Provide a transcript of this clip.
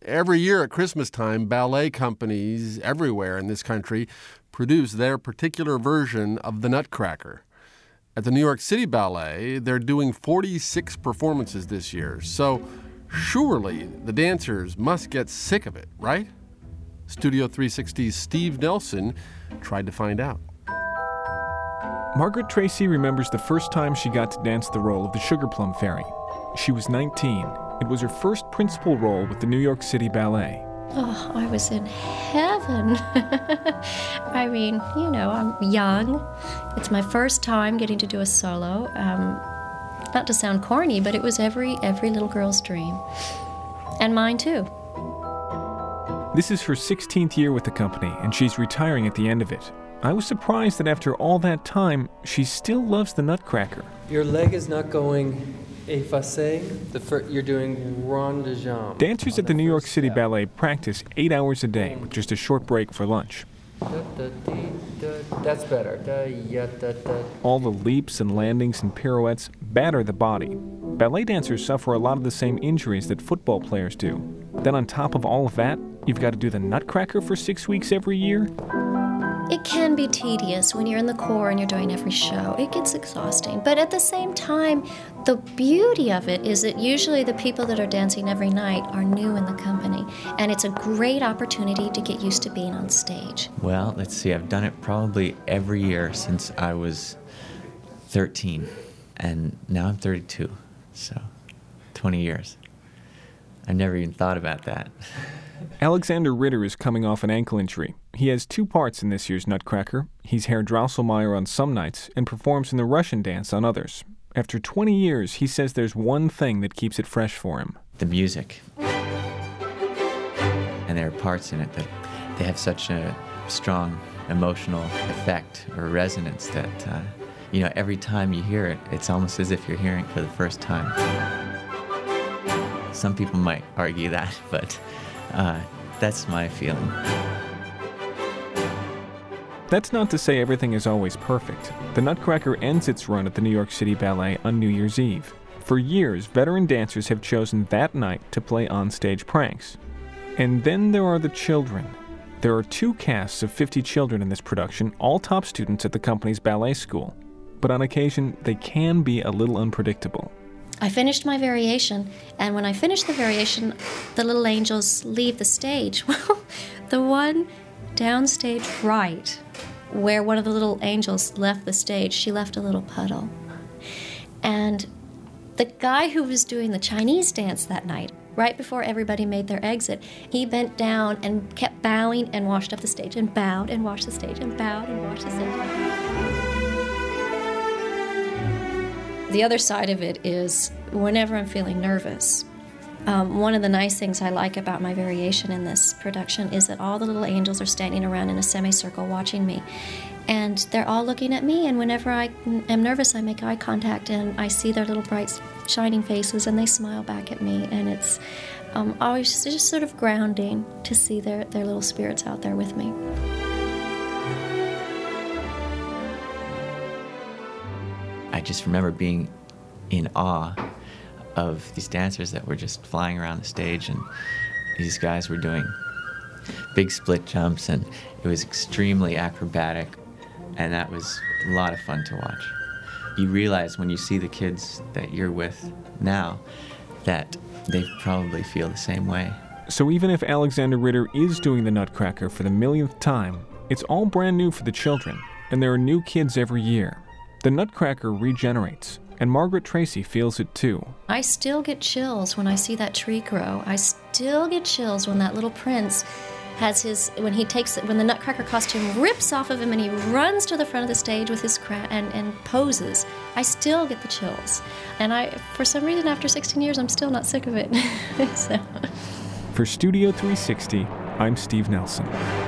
Every year at Christmas time, ballet companies everywhere in this country produce their particular version of the Nutcracker. At the New York City Ballet, they're doing 46 performances this year, so surely the dancers must get sick of it, right? Studio 360's Steve Nelson tried to find out. Margaret Tracy remembers the first time she got to dance the role of the Sugar Plum Fairy. She was 19. It was her first principal role with the New York City Ballet. Oh, I was in heaven. I mean, I'm young. It's my first time getting to do a solo. Not to sound corny, but it was every little girl's dream. And mine, too. This is her 16th year with the company, and she's retiring at the end of it. I was surprised that after all that time, she still loves the Nutcracker. Your leg is not going effacé. You're doing rond de jambe. Dancers at the New York City Ballet practice 8 hours a day with just a short break for lunch. That's better. All the leaps and landings and pirouettes batter the body. Ballet dancers suffer a lot of the same injuries that football players do. Then on top of all of that, you've got to do the Nutcracker for 6 weeks every year? It can be tedious when you're in the corps and you're doing every show. It gets exhausting. But at the same time, the beauty of it is that usually the people that are dancing every night are new in the company. And it's a great opportunity to get used to being on stage. Well, let's see. I've done it probably every year since I was 13. And now I'm 32. So 20 years. I never even thought about that. Alexander Ritter is coming off an ankle injury. He has 2 parts in this year's Nutcracker. He's Herr Drosselmeyer on some nights and performs in the Russian dance on others. After 20 years, he says there's one thing that keeps it fresh for him. The music. And there are parts in it that they have such a strong emotional effect or resonance that, every time you hear it, it's almost as if you're hearing it for the first time. Some people might argue that, but that's my feeling. That's not to say everything is always perfect. The Nutcracker ends its run at the New York City Ballet on New Year's Eve. For years, veteran dancers have chosen that night to play on-stage pranks. And then there are the children. There are 2 casts of 50 children in this production, all top students at the company's ballet school. But on occasion, they can be a little unpredictable. I finished my variation, and when I finished the variation, the little angels leave the stage. Well, the one downstage right, where one of the little angels left the stage, she left a little puddle. And the guy who was doing the Chinese dance that night, right before everybody made their exit, he bent down and kept bowing and washed up the stage, and bowed and washed the stage, and bowed and washed the stage. The other side of it is whenever I'm feeling nervous, one of the nice things I like about my variation in this production is that all the little angels are standing around in a semicircle watching me. And they're all looking at me, and whenever I am nervous, I make eye contact, and I see their little bright, shining faces, and they smile back at me. And it's always just sort of grounding to see their little spirits out there with me. I just remember being in awe of these dancers that were just flying around the stage, and these guys were doing big split jumps, and it was extremely acrobatic, and that was a lot of fun to watch. You realize when you see the kids that you're with now that they probably feel the same way. So even if Alexander Ritter is doing the Nutcracker for the millionth time, it's all brand new for the children, and there are new kids every year. The Nutcracker regenerates, and Margaret Tracy feels it too. I still get chills when I see that tree grow. I still get chills when that little prince has when the Nutcracker costume rips off of him and he runs to the front of the stage with his crown and poses. I still get the chills. And for some reason, after 16 years, I'm still not sick of it. So. For Studio 360, I'm Steve Nelson.